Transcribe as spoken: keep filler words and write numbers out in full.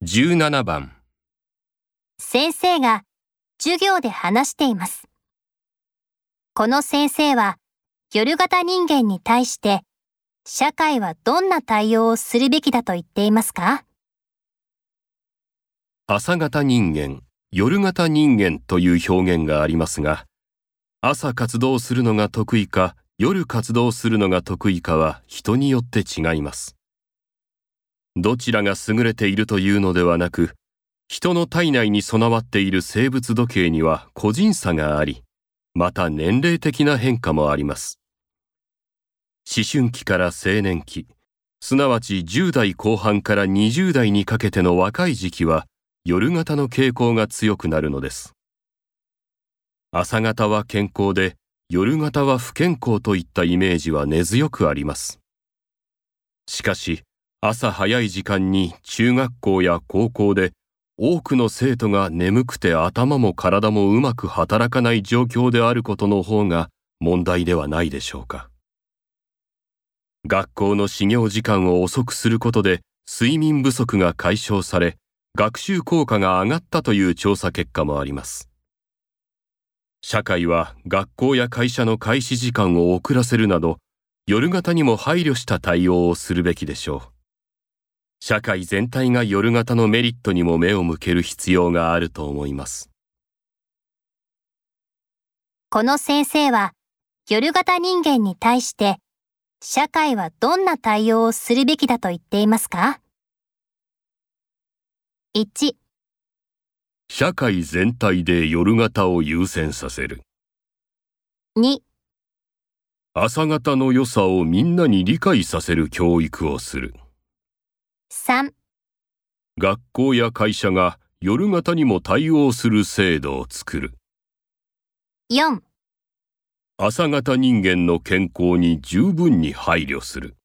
じゅうななばん。 先生が授業で話しています。この先生は夜型人間に対して社会はどんな対応をするべきだと言っていますか？ 朝型人間、夜型人間という表現がありますが、朝活動するのが得意か夜活動するのが得意かは人によって違います。どちらが優れているというのではなく、人の体内に備わっている生物時計には個人差があり、また年齢的な変化もあります。思春期から青年期、すなわちじゅう代後半からにじゅう代にかけての若い時期は、夜型の傾向が強くなるのです。朝型は健康で、夜型は不健康といったイメージは根強くあります。しかし、朝早い時間に中学校や高校で多くの生徒が眠くて頭も体もうまく働かない状況であることの方が問題ではないでしょうか。学校の始業時間を遅くすることで睡眠不足が解消され、学習効果が上がったという調査結果もあります。社会は学校や会社の開始時間を遅らせるなど、夜型にも配慮した対応をするべきでしょう。社会全体が夜型のメリットにも目を向ける必要があると思います。 この先生は夜型人間に対して社会はどんな対応をするべきだと言っていますか？いち、 社会全体で夜型を優先させる。 に、 朝型の良さをみんなに理解させる教育をする。 さん、 学校や会社が夜型にも対応する制度を作る。 よん、 朝型人間の健康に十分に配慮する。